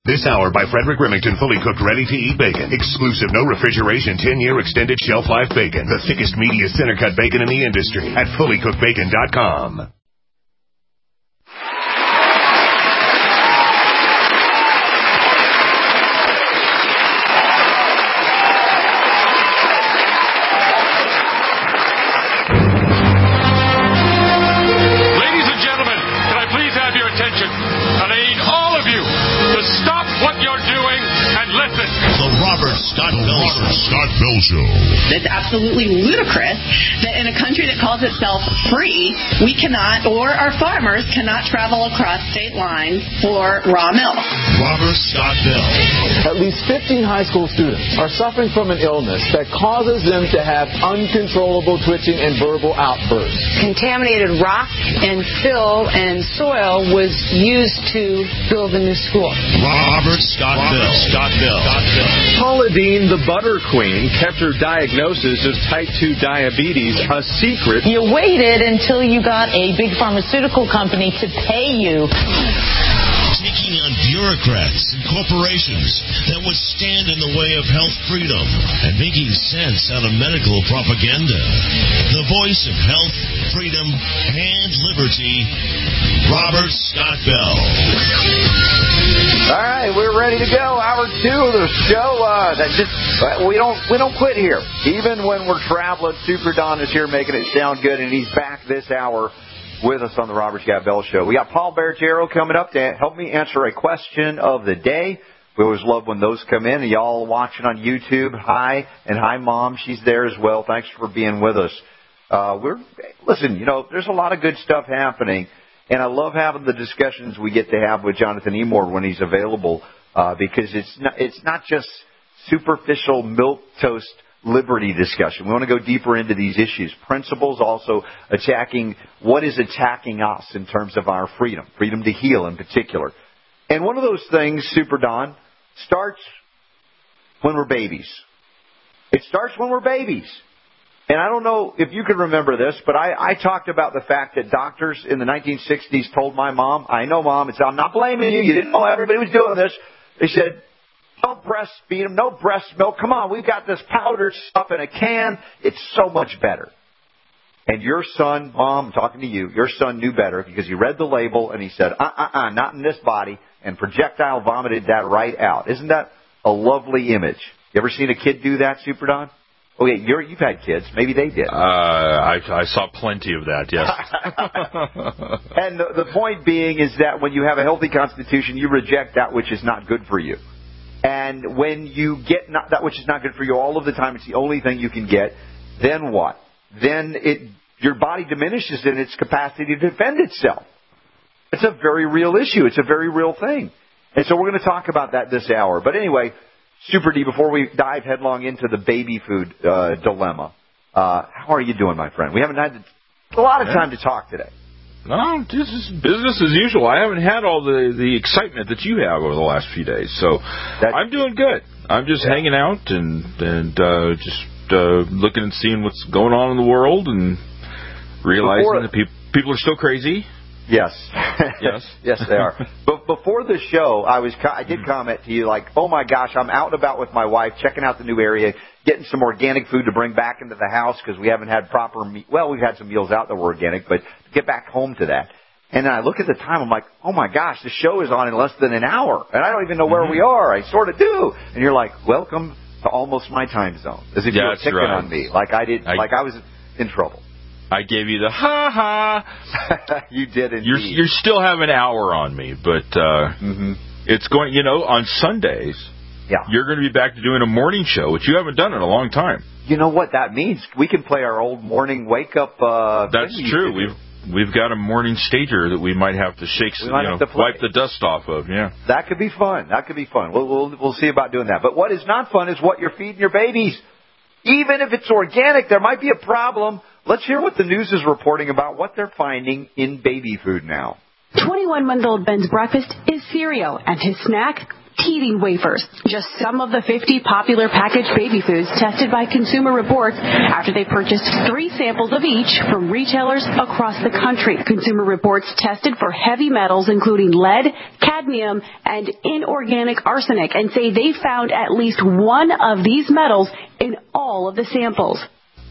This hour by Frederick Remington, fully cooked, ready-to-eat bacon. Exclusive, no refrigeration, 10-year extended shelf life bacon. The thickest, meatiest center-cut bacon in the industry at fullycookedbacon.com. Scott Bell Show. It's absolutely ludicrous that in a country that calls itself free, we cannot, or our farmers cannot travel across state lines for raw milk. Robert Scott Bell. At least 15 high school students are suffering from an illness that causes them to have uncontrollable twitching and verbal outbursts. Contaminated rock and fill and soil was used to build a new school. Robert Scott Bell. Scott Bell. Paula Deen, the butter queen, kept her diagnosis of type 2 diabetes a secret. You waited until you got a big pharmaceutical company to pay you. Taking on bureaucrats and corporations that would stand in the way of health freedom and making sense out of medical propaganda. The voice of health, freedom, and liberty, Robert Scott Bell. All right, we're ready to go. Hour 2 of the show. We don't quit here. Even when we're traveling, Super Don is here making it sound good, and he's back this hour with us on the Robert Scott Bell Show. We got Paul Bergero coming up to help me answer a question of the day. We always love when those come in. And y'all watching on YouTube, hi, and hi, Mom. She's there as well. Thanks for being with us. Listen, there's a lot of good stuff happening, and I love having the discussions we get to have with Jonathan Emord when he's available, because it's not just superficial milquetoast liberty discussion. We want to go deeper into these issues. Principles, also attacking what is attacking us in terms of our freedom to heal in particular. And one of those things, Super Don, starts when we're babies. It starts when we're babies. And I don't know if you can remember this, but I talked about the fact that doctors in the 1960s told my mom, I know, Mom, I'm not blaming you. You didn't know everybody was doing this. They said, don't breastfeed them, no breast milk. Come on, we've got this powdered stuff in a can. It's so much better. And your son, Mom, I'm talking to you, your son knew better because he read the label and he said, not in this body, and projectile vomited that right out. Isn't that a lovely image? You ever seen a kid do that, Super Don? Oh, yeah, you've had kids. Maybe they did. I saw plenty of that, yes. And the point being is that when you have a healthy constitution, you reject that which is not good for you. And when you get that which is not good for you all of the time, it's the only thing you can get, then what? Then your body diminishes in its capacity to defend itself. It's a very real issue. It's a very real thing. And so we're going to talk about that this hour. But anyway, Super D, before we dive headlong into the baby food dilemma, how are you doing, my friend? We haven't had a lot of time to talk today. No, this is business as usual. I haven't had all the excitement that you have over the last few days, so I'm doing good. I'm just hanging out and just looking and seeing what's going on in the world and realizing that people are still crazy. Yes. Yes. Yes, they are. But before the show, I did comment to you like, oh, my gosh, I'm out and about with my wife, checking out the new area, getting some organic food to bring back into the house because we haven't had proper we've had some meals out that were organic, but get back home to that. And then I look at the time, I'm like, oh, my gosh, the show is on in less than an hour, and I don't even know where we are. I sort of do. And you're like, welcome to almost my time zone. As if you were picking on me, like I was in trouble. I gave you the ha-ha. You did indeed. You still have an hour on me, but it's going, on Sundays, you're going to be back to doing a morning show, which you haven't done in a long time. You know what that means? We can play our old morning wake-up That's true. We've got a morning stager that we might have to shake, wipe the dust off of, yeah. That could be fun. We'll see about doing that. But what is not fun is what you're feeding your babies. Even if it's organic, there might be a problem. Let's hear what the news is reporting about what they're finding in baby food now. 21-month-old Ben's breakfast is cereal, and his snack, teething wafers. Just some of the 50 popular packaged baby foods tested by Consumer Reports after they purchased 3 samples of each from retailers across the country. Consumer Reports tested for heavy metals including lead, cadmium, and inorganic arsenic, and say they found at least one of these metals in all of the samples.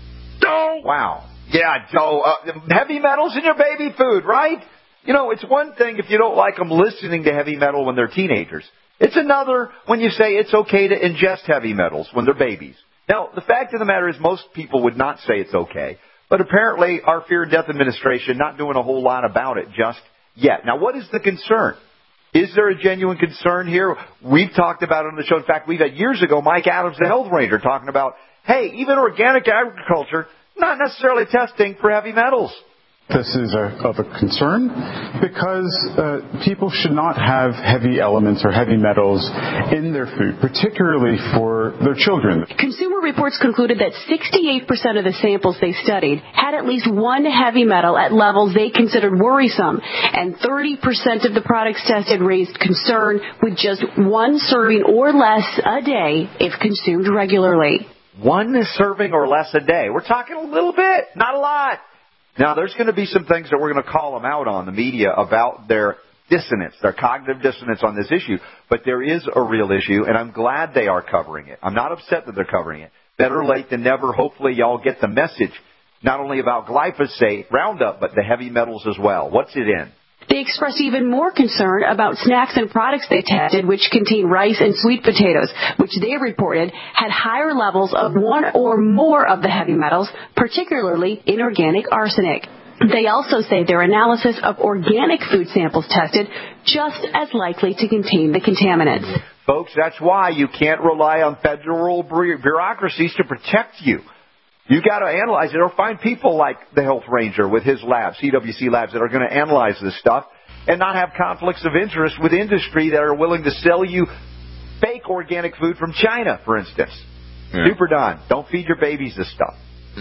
Oh, wow. Yeah, Joe, heavy metals in your baby food, right? You know, it's one thing if you don't like them listening to heavy metal when they're teenagers. It's another when you say it's okay to ingest heavy metals when they're babies. Now, the fact of the matter is most people would not say it's okay. But apparently our Fear and Death Administration not doing a whole lot about it just yet. Now, what is the concern? Is there a genuine concern here? We've talked about it on the show. In fact, we've had years ago Mike Adams, the health ranger, talking about, hey, even organic agriculture, not necessarily testing for heavy metals. This is of a concern because people should not have heavy elements or heavy metals in their food, particularly for their children. Consumer Reports concluded that 68% of the samples they studied had at least one heavy metal at levels they considered worrisome, and 30% of the products tested raised concern with just one serving or less a day if consumed regularly. One serving or less a day. We're talking a little bit, not a lot. Now, there's going to be some things that we're going to call them out on, the media, about their dissonance, their cognitive dissonance on this issue. But there is a real issue, and I'm glad they are covering it. I'm not upset that they're covering it. Better late than never. Hopefully, y'all get the message, not only about glyphosate, Roundup, but the heavy metals as well. What's it in? They expressed even more concern about snacks and products they tested, which contain rice and sweet potatoes, which they reported had higher levels of one or more of the heavy metals, particularly inorganic arsenic. They also say their analysis of organic food samples tested just as likely to contain the contaminants. Folks, that's why you can't rely on federal bureaucracies to protect you. You got to analyze it, or find people like the health ranger with his lab, CWC Labs, that are going to analyze this stuff and not have conflicts of interest with industry that are willing to sell you fake organic food from China, for instance. Yeah. Super Don, don't feed your babies this stuff.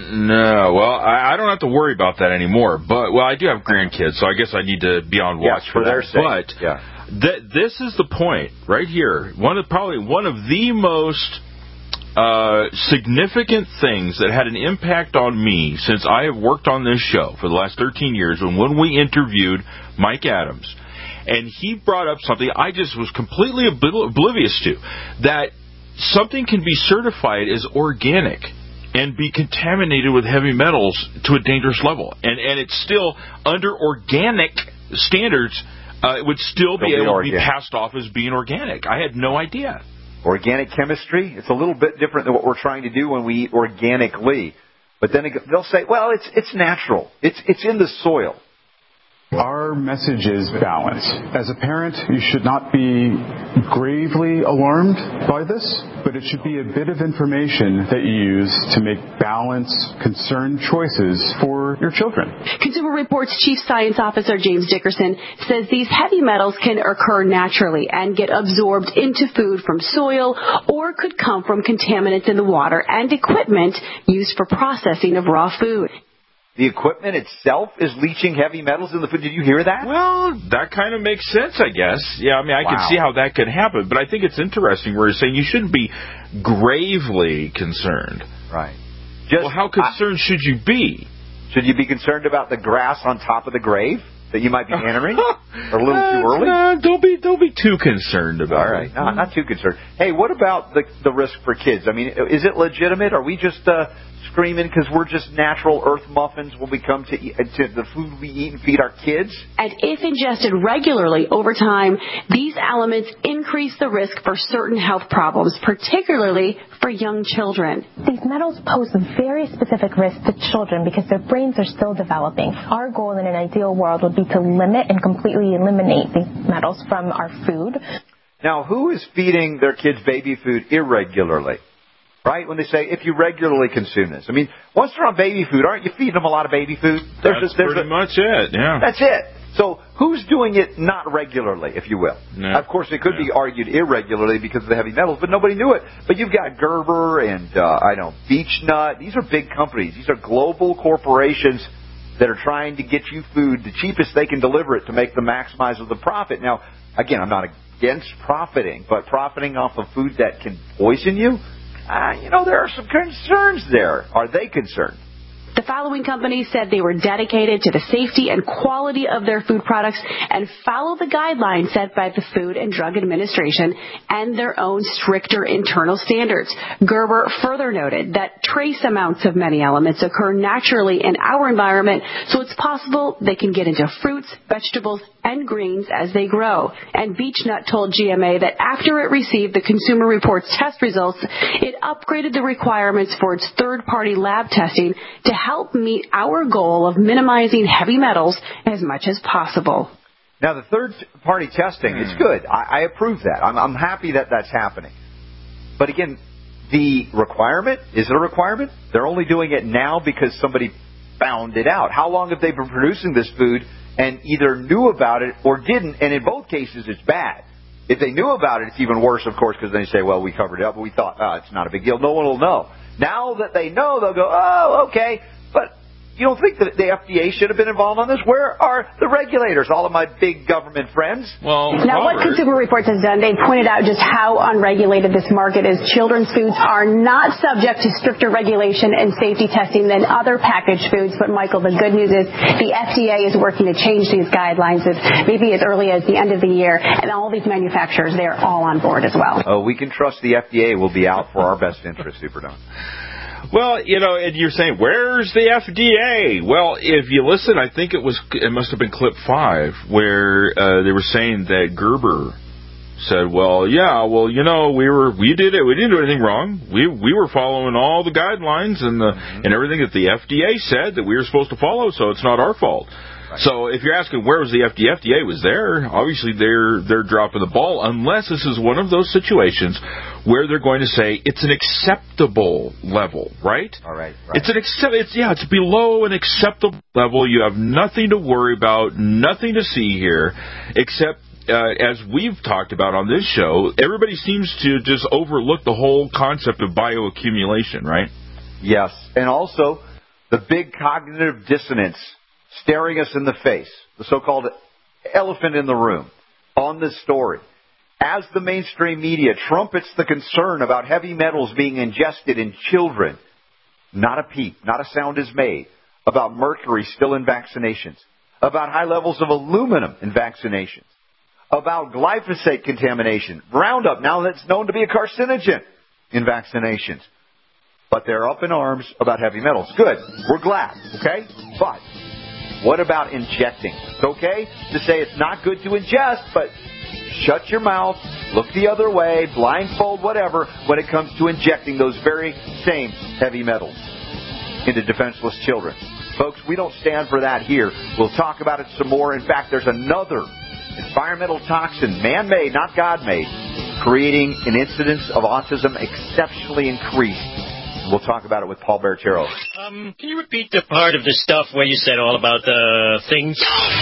No, well, I don't have to worry about that anymore. But I do have grandkids, so I guess I need to be on watch for their that. sake. But this is the point right here. Probably one of the most significant things that had an impact on me since I have worked on this show for the last 13 years, and when we interviewed Mike Adams, and he brought up something I just was completely oblivious to, that something can be certified as organic and be contaminated with heavy metals to a dangerous level, and it's still under organic standards, it would still be able to be passed off as being organic. I had no idea. Organic chemistry, it's a little bit different than what we're trying to do when we eat organically. But then they'll say, well, it's natural. It's in the soil. Our message is balance. As a parent, you should not be gravely alarmed by this, but it should be a bit of information that you use to make balanced, concerned choices for your children. Consumer Reports Chief Science Officer James Dickerson says these heavy metals can occur naturally and get absorbed into food from soil or could come from contaminants in the water and equipment used for processing of raw food. The equipment itself is leaching heavy metals in the food. Did you hear that? Well, that kind of makes sense, I guess. Yeah, I mean, I can see how that could happen. But I think it's interesting where he's saying you shouldn't be gravely concerned. Right. Well, how concerned should you be? Should you be concerned about the grass on top of the grave that you might be entering? Or a little too early? Don't be too concerned about it. All right. No, not too concerned. Hey, what about the risk for kids? I mean, is it legitimate? Are we just screaming because we're just natural earth muffins when we come to the food we eat and feed our kids? And if ingested regularly over time, these elements increase the risk for certain health problems, particularly for young children. These metals pose a very specific risk to children because their brains are still developing. Our goal in an ideal world would be to limit and completely eliminate these metals from our food. Now, who is feeding their kids baby food irregularly? Right? When they say, if you regularly consume this. I mean, once they're on baby food, aren't you feeding them a lot of baby food? That's pretty much it, yeah. That's it. So who's doing it not regularly, if you will? Yeah. Of course, it could be argued irregularly because of the heavy metals, but nobody knew it. But you've got Gerber and, Beech Nut. These are big companies. These are global corporations that are trying to get you food the cheapest they can deliver it to make the maximize of the profit. Now, again, I'm not against profiting, but profiting off of food that can poison you, there are some concerns there. Are they concerned? The following companies said they were dedicated to the safety and quality of their food products and follow the guidelines set by the Food and Drug Administration and their own stricter internal standards. Gerber further noted that trace amounts of many elements occur naturally in our environment, so it's possible they can get into fruits, vegetables, and greens as they grow. And Beechnut told GMA that after it received the Consumer Reports test results, it upgraded the requirements for its third-party lab testing to help meet our goal of minimizing heavy metals as much as possible. Now, the third-party testing is good. I approve that. I'm happy that that's happening. But again, the requirement, is it a requirement? They're only doing it now because somebody found it out. How long have they been producing this food and either knew about it or didn't? And in both cases, it's bad. If they knew about it, it's even worse, of course, because then you say, well, we covered it up, but we thought, it's not a big deal. No one will know. Now that they know, they'll go, oh, okay. But you don't think that the FDA should have been involved on this? Where are the regulators, all of my big government friends? Well, now, what Consumer Reports has done, they pointed out just how unregulated this market is. Children's foods are not subject to stricter regulation and safety testing than other packaged foods. But, Michael, the good news is the FDA is working to change these guidelines maybe as early as the end of the year. And all these manufacturers, they're all on board as well. Oh, we can trust the FDA will be out for our best interest, Super Don. Well, and you're saying, where's the FDA? Well, if you listen, I think it must have been clip 5 where they were saying that Gerber said, we did it. We didn't do anything wrong. We were following all the guidelines and everything that the FDA said that we were supposed to follow, so it's not our fault. Right. So if you're asking where was the FDA was there. Obviously, they're dropping the ball, unless this is one of those situations where they're going to say it's an acceptable level, right? All right. It's below an acceptable level. You have nothing to worry about, nothing to see here, except as we've talked about on this show, everybody seems to just overlook the whole concept of bioaccumulation, right? Yes, and also the big cognitive dissonance staring us in the face, the so-called elephant in the room on this story. As the mainstream media trumpets the concern about heavy metals being ingested in children, not a peep, not a sound is made about mercury still in vaccinations, about high levels of aluminum in vaccinations, about glyphosate contamination, Roundup, now that's known to be a carcinogen in vaccinations. But they're up in arms about heavy metals. Good. We're glad. Okay? But what about injecting? It's okay to say it's not good to ingest, but shut your mouth, look the other way, blindfold, whatever, when it comes to injecting those very same heavy metals into defenseless children. Folks, we don't stand for that here. We'll talk about it some more. In fact, there's another environmental toxin, man-made, not God-made, creating an incidence of autism exceptionally increased. We'll talk about it with Paul Bertero. Can you repeat the part of the stuff where you said all about the things?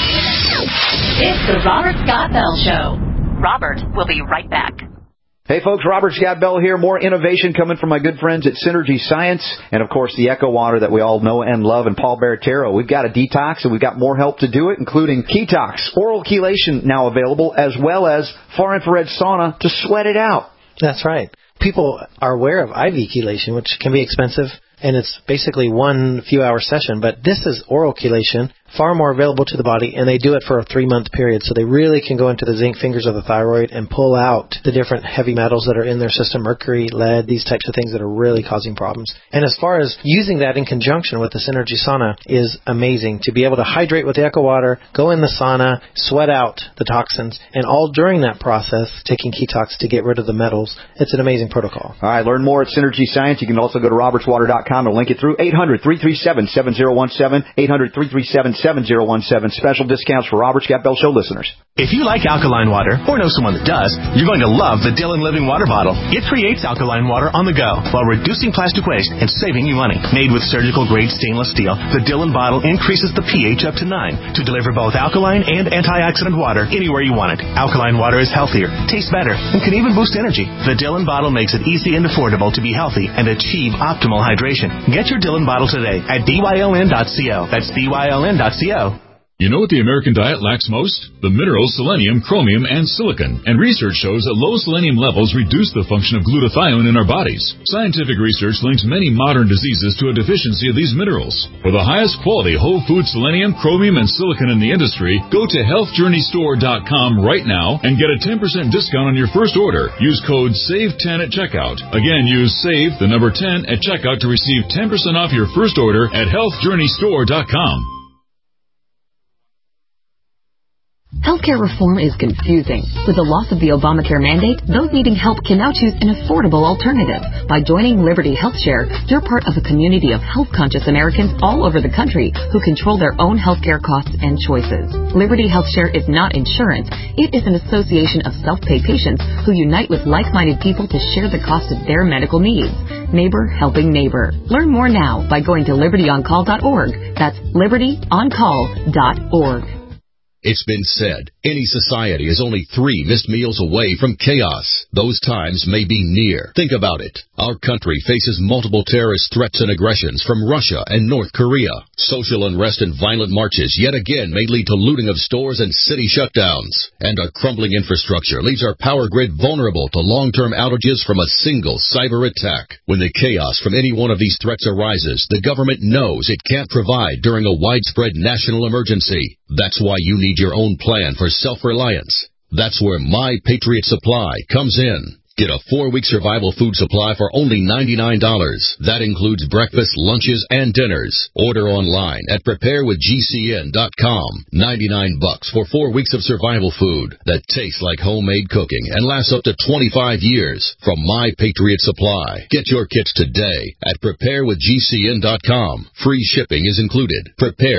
It's the Robert Scott Bell Show. Robert will be right back. Hey folks, Robert Scott Bell here. More innovation coming from my good friends at Synergy Science and, of course, the Echo Water that we all know and love, and Paul Bertero. We've got a detox, and we've got more help to do it, including Ketox, oral chelation now available, as well as far-infrared sauna to sweat it out. That's right. People are aware of IV chelation, which can be expensive, and it's basically one few-hour session. But this is oral chelation, far more available to the body, and they do it for a 3-month period. So they really can go into the zinc fingers of the thyroid and pull out the different heavy metals that are in their system, mercury, lead, these types of things that are really causing problems. And as far as using that in conjunction with the Synergy Sauna is amazing. To be able to hydrate with the Echo Water, go in the sauna, sweat out the toxins, and all during that process, taking Ketox to get rid of the metals. It's an amazing protocol. All right, learn more at Synergy Science. You can also go to robertswater.com and link it through 800-337-7017, 800-337-7017. 877-7017. Special discounts for Robert Scott Bell Show listeners. If you like alkaline water, or know someone that does, you're going to love the Dillon Living Water Bottle. It creates alkaline water on the go while reducing plastic waste and saving you money. Made with surgical-grade stainless steel, the Dillon bottle increases the pH up to 9 to deliver both alkaline and antioxidant water anywhere you want it. Alkaline water is healthier, tastes better, and can even boost energy. The Dillon bottle makes it easy and affordable to be healthy and achieve optimal hydration. Get your Dillon bottle today at BYLN.co. That's BYLN.co. You know what the American diet lacks most? The minerals selenium, chromium, and silicon. And research shows that low selenium levels reduce the function of glutathione in our bodies. Scientific research links many modern diseases to a deficiency of these minerals. For the highest quality whole food selenium, chromium, and silicon in the industry, go to healthjourneystore.com right now and get a 10% discount on your first order. Use code SAVE10 at checkout. Again, use SAVE, the number 10, at checkout to receive 10% off your first order at healthjourneystore.com. Healthcare reform is confusing. With the loss of the Obamacare mandate, those needing help can now choose an affordable alternative. By joining Liberty HealthShare, you're part of a community of health-conscious Americans all over the country who control their own healthcare costs and choices. Liberty HealthShare is not insurance. It is an association of self-pay patients who unite with like-minded people to share the cost of their medical needs. Neighbor helping neighbor. Learn more now by going to libertyoncall.org. That's libertyoncall.org. It's been said, any society is only 3 missed meals away from chaos. Those times may be near. Think about it. Our country faces multiple terrorist threats and aggressions from Russia and North Korea. Social unrest and violent marches yet again may lead to looting of stores and city shutdowns. And a crumbling infrastructure leaves our power grid vulnerable to long-term outages from a single cyber attack. When the chaos from any one of these threats arises, the government knows it can't provide during a widespread national emergency. That's why you need your own plan for self-reliance. That's where My Patriot Supply comes in. Get a 4-week survival food supply for only $99. That includes breakfast, lunches, and dinners. Order online at preparewithgcn.com. $99 for 4 weeks of survival food that tastes like homemade cooking and lasts up to 25 years from My Patriot Supply. Get your kits today at preparewithgcn.com. Free shipping is included.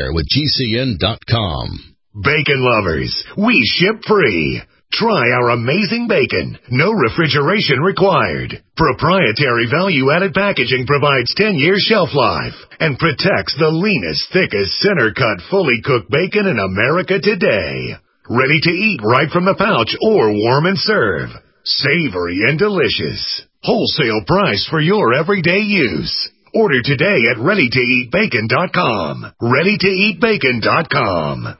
Preparewithgcn.com. Bacon lovers, we ship free. Try our amazing bacon. No refrigeration required. Proprietary value-added packaging provides 10-year shelf life and protects the leanest, thickest, center-cut, fully cooked bacon in America today. Ready to eat right from the pouch or warm and serve. Savory and delicious. Wholesale price for your everyday use. Order today at ReadyToEatBacon.com. ReadyToEatBacon.com.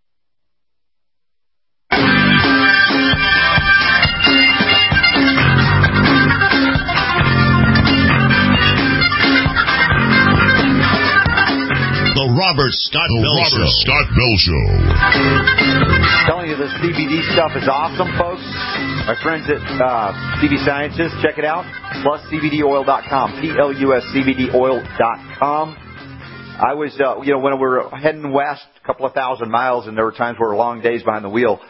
The Robert Scott Bell Show. I'm telling you, this CBD stuff is awesome, folks. My friends at CB Sciences, check it out. PlusCBDOil.com. PlusCBDOil.com. I was, when we were heading west, a couple of thousand miles, and there were times where long days behind the wheel.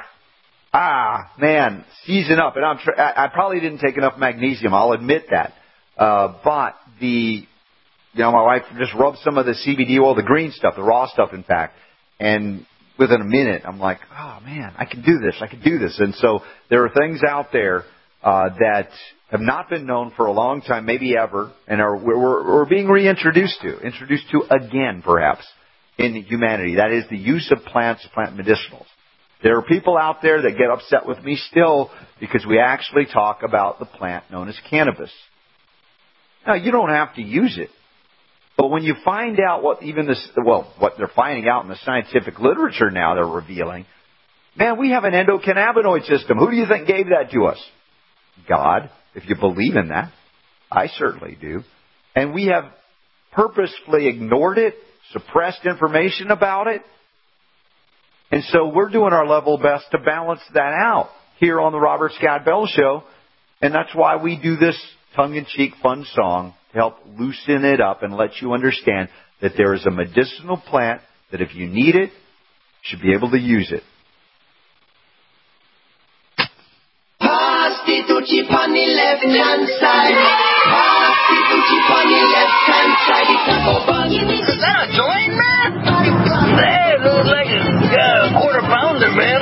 Man, season up. And I probably didn't take enough magnesium. I'll admit that. But my wife just rubbed some of the CBD oil, the green stuff, the raw stuff, in fact. And within a minute, I'm like, oh, man, I can do this. And so there are things out there that have not been known for a long time, maybe ever, and we're being introduced to again, perhaps, in humanity. That is the use of plants, plant medicinals. There are people out there that get upset with me still because we actually talk about the plant known as cannabis. Now, you don't have to use it. But when you find out what they're finding out in the scientific literature now, they're revealing, man, we have an endocannabinoid system. Who do you think gave that to us? God, if you believe in that. I certainly do. And we have purposefully ignored it, suppressed information about it. And so we're doing our level best to balance that out here on the Robert Scott Bell Show. And that's why we do this tongue-in-cheek fun song to help loosen it up and let you understand that there is a medicinal plant that if you need it, you should be able to use it. Pastitucci on the left-hand side. Pastitucci on the left-hand side. Is that a joint, man? like a quarter pounder, man.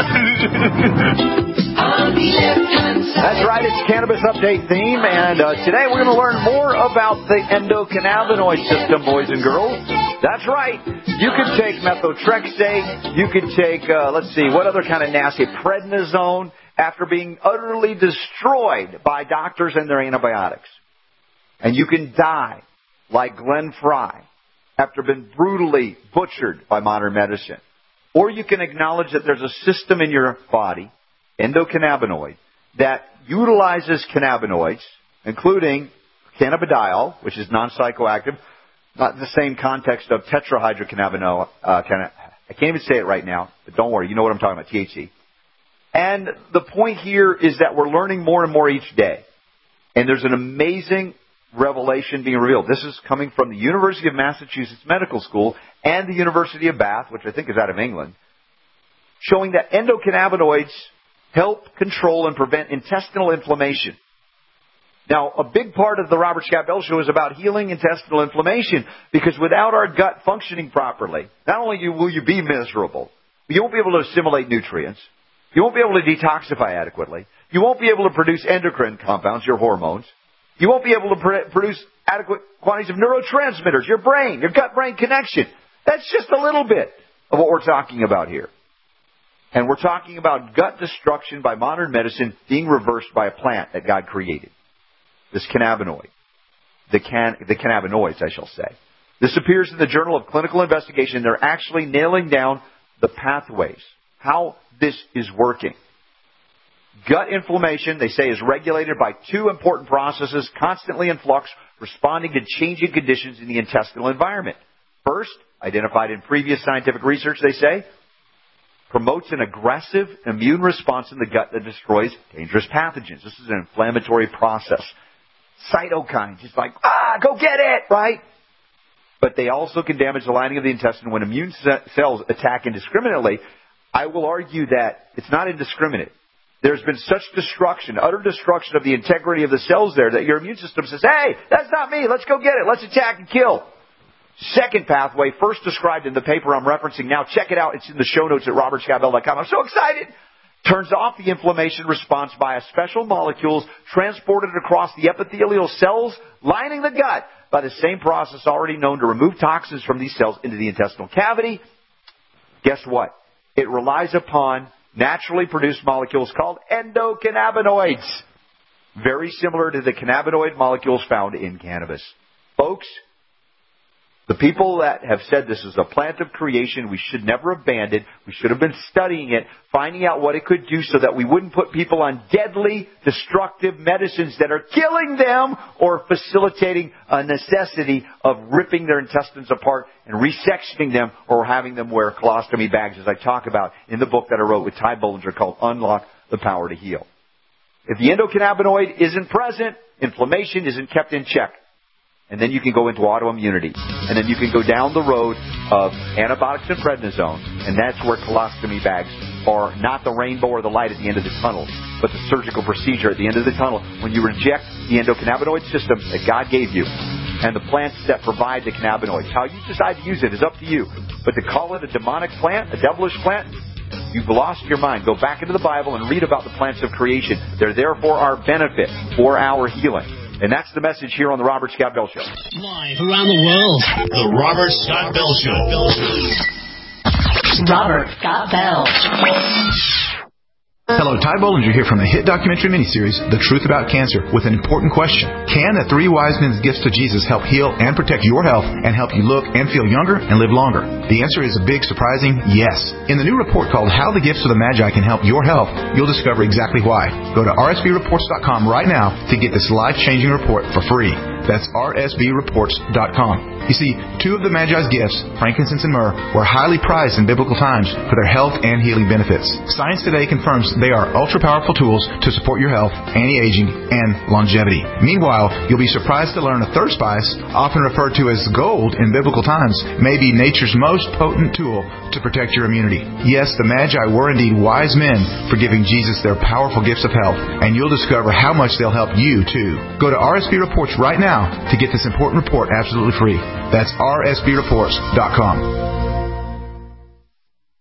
That's right, it's Cannabis Update theme, and today we're going to learn more about the endocannabinoid system, boys and girls. That's right. You can take methotrexate, you can take, what other kind of nasty, prednisone, after being utterly destroyed by doctors and their antibiotics. And you can die like Glenn Fry after being brutally butchered by modern medicine. Or you can acknowledge that there's a system in your body, endocannabinoid, that utilizes cannabinoids, including cannabidiol, which is non-psychoactive, not in the same context of tetrahydrocannabinol. I can't even say it right now, but don't worry, you know what I'm talking about, THC. And the point here is that we're learning more and more each day. And there's an amazing revelation being revealed. This is coming from the University of Massachusetts Medical School and the University of Bath, which I think is out of England, showing that endocannabinoids help control and prevent intestinal inflammation. Now, a big part of the Robert Scott Bell Show is about healing intestinal inflammation, because without our gut functioning properly, not only will you be miserable, but you won't be able to assimilate nutrients, you won't be able to detoxify adequately, you won't be able to produce endocrine compounds, your hormones, you won't be able to produce adequate quantities of neurotransmitters, your brain, your gut-brain connection. That's just a little bit of what we're talking about here. And we're talking about gut destruction by modern medicine being reversed by a plant that God created. This cannabinoid. The cannabinoids, I shall say. This appears in the Journal of Clinical Investigation. They're actually nailing down the pathways, how this is working. Gut inflammation, they say, is regulated by two important processes constantly in flux, responding to changing conditions in the intestinal environment. First, identified in previous scientific research, they say, promotes an aggressive immune response in the gut that destroys dangerous pathogens. This is an inflammatory process. Cytokines, it's like, go get it, right? But they also can damage the lining of the intestine when immune cells attack indiscriminately. I will argue that it's not indiscriminate. There's been such destruction, utter destruction of the integrity of the cells there, that your immune system says, hey, that's not me, let's go get it, let's attack and kill. Second pathway, first described in the paper I'm referencing now. Check it out. It's in the show notes at robertscottbell.com. I'm so excited. Turns off the inflammation response via special molecules transported across the epithelial cells lining the gut by the same process already known to remove toxins from these cells into the intestinal cavity. Guess what? It relies upon naturally produced molecules called endocannabinoids. Very similar to the cannabinoid molecules found in cannabis. Folks, the people that have said this is a plant of creation, we should never abandon. We should have been studying it, finding out what it could do so that we wouldn't put people on deadly, destructive medicines that are killing them or facilitating a necessity of ripping their intestines apart and resectioning them or having them wear colostomy bags, as I talk about in the book that I wrote with Ty Bollinger called Unlock the Power to Heal. If the endocannabinoid isn't present, inflammation isn't kept in check. And then you can go into autoimmunity. And then you can go down the road of antibiotics and prednisone. And that's where colostomy bags are not the rainbow or the light at the end of the tunnel, but the surgical procedure at the end of the tunnel when you reject the endocannabinoid system that God gave you and the plants that provide the cannabinoids. How you decide to use it is up to you. But to call it a demonic plant, a devilish plant, you've lost your mind. Go back into the Bible and read about the plants of creation. They're there for our benefit, for our healing. And that's the message here on the Robert Scott Bell Show. Live around the world, the Robert Scott Bell Show. Robert Scott Bell. Hello, Ty Bollinger here from the hit documentary miniseries, The Truth About Cancer, with an important question. Can the three wise men's gifts to Jesus help heal and protect your health and help you look and feel younger and live longer? The answer is a big, surprising yes. In the new report called How the Gifts of the Magi Can Help Your Health, you'll discover exactly why. Go to rsbreports.com right now to get this life-changing report for free. That's rsbreports.com. You see, two of the Magi's gifts, frankincense and myrrh, were highly prized in biblical times for their health and healing benefits. Science today confirms they are ultra-powerful tools to support your health, anti-aging, and longevity. Meanwhile, you'll be surprised to learn a third spice, often referred to as gold in biblical times, may be nature's most potent tool to protect your immunity. Yes, the Magi were indeed wise men for giving Jesus their powerful gifts of health, and you'll discover how much they'll help you, too. Go to RSB Reports right now to get this important report absolutely free. That's rsbreports.com.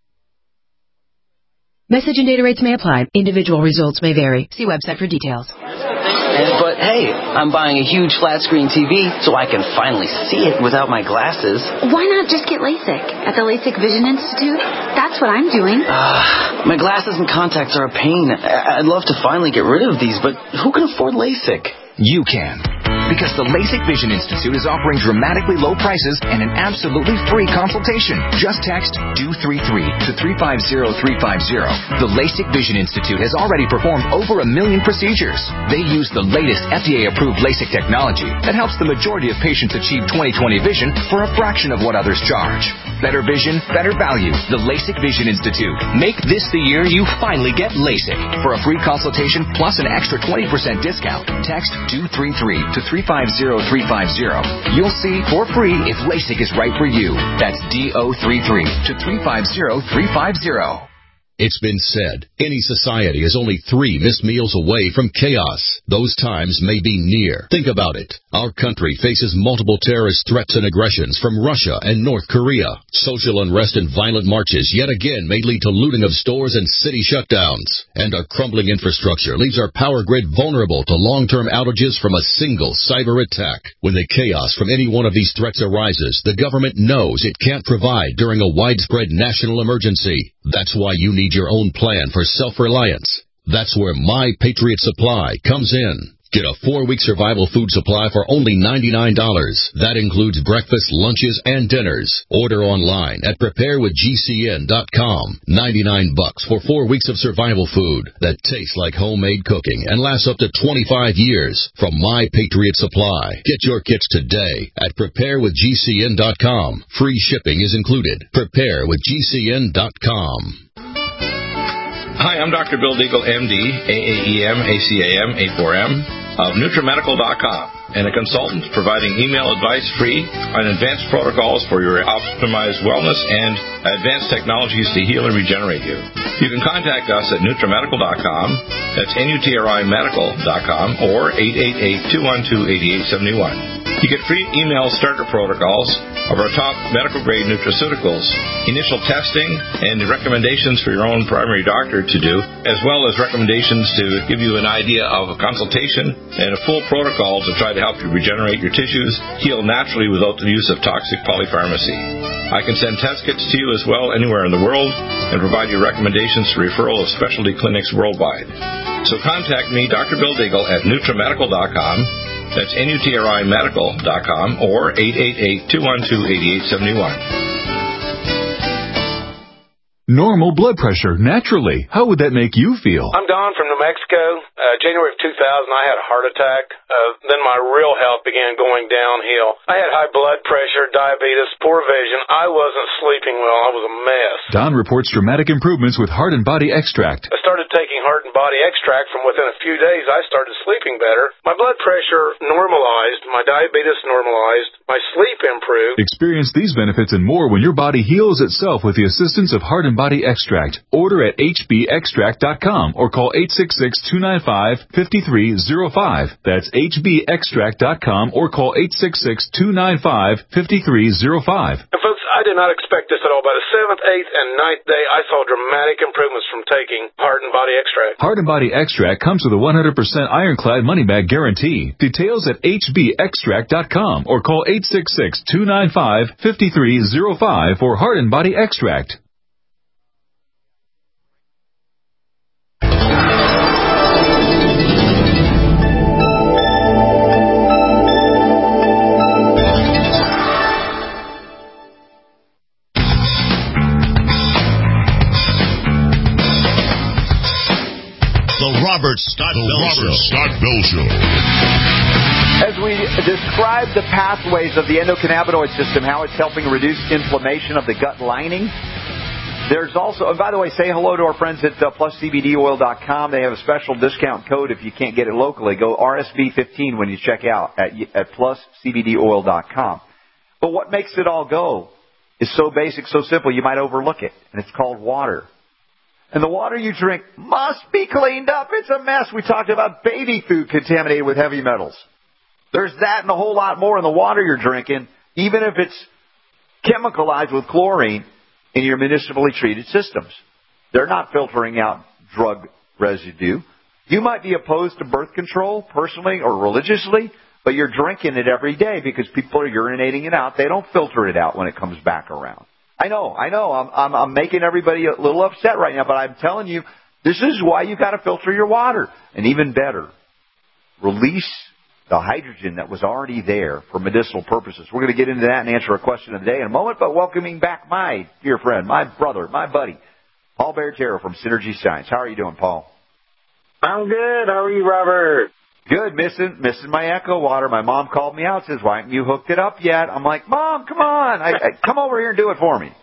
Message and data rates may apply. Individual results may vary. See website for details. But hey, I'm buying a huge flat screen TV so I can finally see it without my glasses. Why not just get LASIK at the LASIK Vision Institute? That's what I'm doing. My glasses and contacts are a pain. I'd love to finally get rid of these, but who can afford LASIK? You can. Because the LASIK Vision Institute is offering dramatically low prices and an absolutely free consultation. Just text DO33 to 350350. The LASIK Vision Institute has already performed over 1 million procedures. They use the latest FDA-approved LASIK technology that helps the majority of patients achieve 20/20 vision for a fraction of what others charge. Better vision, better value. The LASIK Vision Institute. Make this the year you finally get LASIK. For a free consultation plus an extra 20% discount, text DO33 to 350350. You'll see for free if LASIK is right for you. That's DO33 to 350350. It's been said, any society is only 3 missed meals away from chaos. Those times may be near. Think about it. Our country faces multiple terrorist threats and aggressions from Russia and North Korea. Social unrest and violent marches yet again may lead to looting of stores and city shutdowns. And our crumbling infrastructure leaves our power grid vulnerable to long-term outages from a single cyber attack. When the chaos from any one of these threats arises, the government knows it can't provide during a widespread national emergency. That's why you need your own plan for self-reliance. That's where My Patriot Supply comes in. Get a 4-week survival food supply for only $99. That includes breakfast, lunches, and dinners. Order online at preparewithgcn.com. $99 for 4 weeks of survival food that tastes like homemade cooking and lasts up to 25 years from My Patriot Supply. Get your kits today at preparewithgcn.com. Free shipping is included. Preparewithgcn.com. Hi, I'm Dr. Bill Deagle, MD, AAEM, ACAM, A4M, of NutriMedical.com, and a consultant providing email advice free on advanced protocols for your optimized wellness and advanced technologies to heal and regenerate you. You can contact us at NutriMedical.com, that's NutriMedical.com, or 888-212-8871. You get free email starter protocols of our top medical-grade nutraceuticals, initial testing, and recommendations for your own primary doctor to do, as well as recommendations to give you an idea of a consultation and a full protocol to try to help you regenerate your tissues, heal naturally without the use of toxic polypharmacy. I can send test kits to you as well anywhere in the world and provide you recommendations for referral of specialty clinics worldwide. So contact me, Dr. Bill Deagle, at NutriMedical.com. That's NutriMedical.com or 888-212-8871. Normal blood pressure, naturally. How would that make you feel? I'm Don from New Mexico. January of 2000, I had a heart attack. Then my real health began going downhill. I had high blood pressure, diabetes, poor vision. I wasn't sleeping well. I was a mess. Don reports dramatic improvements with Heart and Body Extract. I started taking Heart and Body Extract. From within a few days, I started sleeping better. My blood pressure normalized. My diabetes normalized. My sleep improved. Experience these benefits and more when your body heals itself with the assistance of Heart and Body Extract. Order at hbextract.com or call 866-295-5305. That's hbextract.com or call 866-295-5305. And folks, I did not expect this at all. By the 7th, 8th, and 9th day, I saw dramatic improvements from taking Heart and Body Extract. Heart and Body Extract comes with a 100% ironclad money-back guarantee. Details at hbextract.com or call 866-295-5305 for Heart and Body Extract. Robert Scott Bell Show. As we describe the pathways of the endocannabinoid system, how it's helping reduce inflammation of the gut lining, there's also, and by the way, say hello to our friends at PlusCBDOil.com. They have a special discount code if you can't get it locally. Go RSB15 when you check out at PlusCBDOil.com. But what makes it all go is so basic, so simple, you might overlook it, and it's called water. And the water you drink must be cleaned up. It's a mess. We talked about baby food contaminated with heavy metals. There's that and a whole lot more in the water you're drinking, even if it's chemicalized with chlorine in your municipally treated systems. They're not filtering out drug residue. You might be opposed to birth control personally or religiously, but you're drinking it every day because people are urinating it out. They don't filter it out when it comes back around. I know. I'm making everybody a little upset right now, but I'm telling you, this is why you got to filter your water. And even better, release the hydrogen that was already there for medicinal purposes. We're going to get into that and answer a question of the day in a moment, but welcoming back my dear friend, my brother, my buddy, Paul Bertero from Synergy Science. How are you doing, Paul? I'm good. How are you, Robert? Good. Missing my Echo water. My mom called me out, says, why haven't you hooked it up yet? I'm like, Mom, come on. Come over here and do it for me.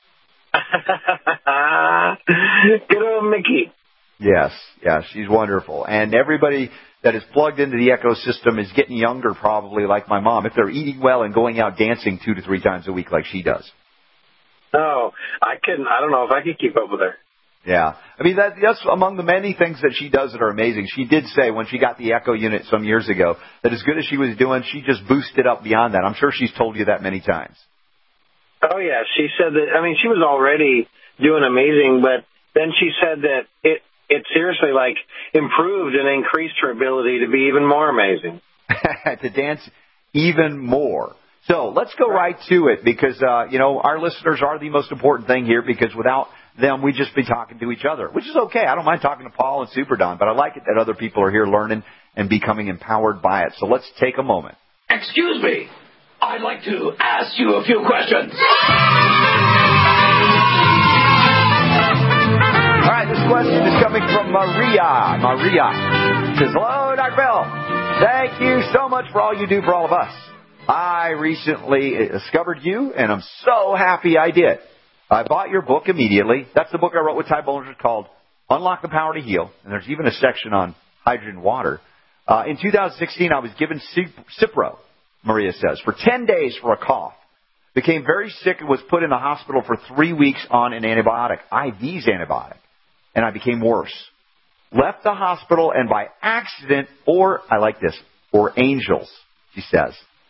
Good old Mickey. Yes, she's wonderful. And everybody that is plugged into the Echo system is getting younger, probably like my mom, if they're eating well and going out dancing 2 to 3 times a week like she does. No, I don't know if I could keep up with her. Yeah. I mean, that's among the many things that she does that are amazing. She did say when she got the Echo unit some years ago that as good as she was doing, she just boosted up beyond that. I'm sure she's told you that many times. Oh, yeah. She said that, I mean, she was already doing amazing, but then she said that it seriously, like, improved and increased her ability to be even more amazing. To dance even more. So let's go right to it because, our listeners are the most important thing here because without them, we'd just be talking to each other, which is okay. I don't mind talking to Paul and Super Don, but I like it that other people are here learning and becoming empowered by it. So let's take a moment. Excuse me. I'd like to ask you a few questions. All right, this question is coming from Maria. Maria says, hello, Dr. Bell. Thank you so much for all you do for all of us. I recently discovered you, and I'm so happy I did. I bought your book immediately. That's the book I wrote with Ty Bollinger called Unlock the Power to Heal, and there's even a section on hydrogen water. In 2016, I was given Cipro, Maria says, for 10 days for a cough. Became very sick and was put in the hospital for 3 weeks on an antibiotic, IV's antibiotic, and I became worse. Left the hospital and by accident, or angels, she says,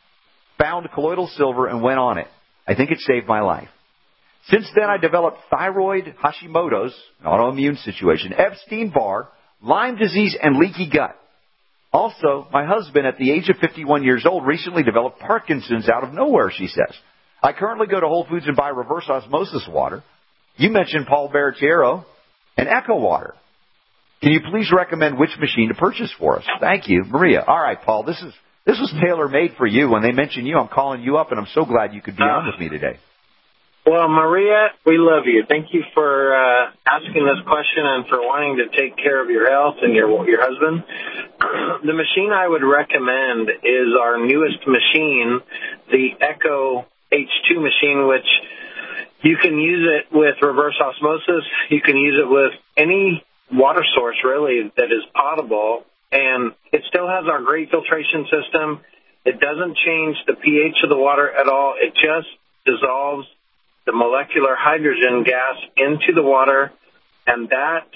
found colloidal silver and went on it. I think it saved my life. Since then, I developed thyroid, Hashimoto's, an autoimmune situation, Epstein-Barr, Lyme disease, and leaky gut. Also, my husband, at the age of 51 years old, recently developed Parkinson's out of nowhere, she says. I currently go to Whole Foods and buy reverse osmosis water. You mentioned Paul Bertero and Echo water. Can you please recommend which machine to purchase for us? Thank you, Maria. All right, Paul, this was tailor-made for you. When they mention you, I'm calling you up, and I'm so glad you could be on with me today. Well, Maria, we love you. Thank you for asking this question and for wanting to take care of your health and your husband. The machine I would recommend is our newest machine, the Echo H2 machine, which you can use it with reverse osmosis. You can use it with any water source, really, that is potable. And it still has our great filtration system. It doesn't change the pH of the water at all. It just dissolves the molecular hydrogen gas into the water, and that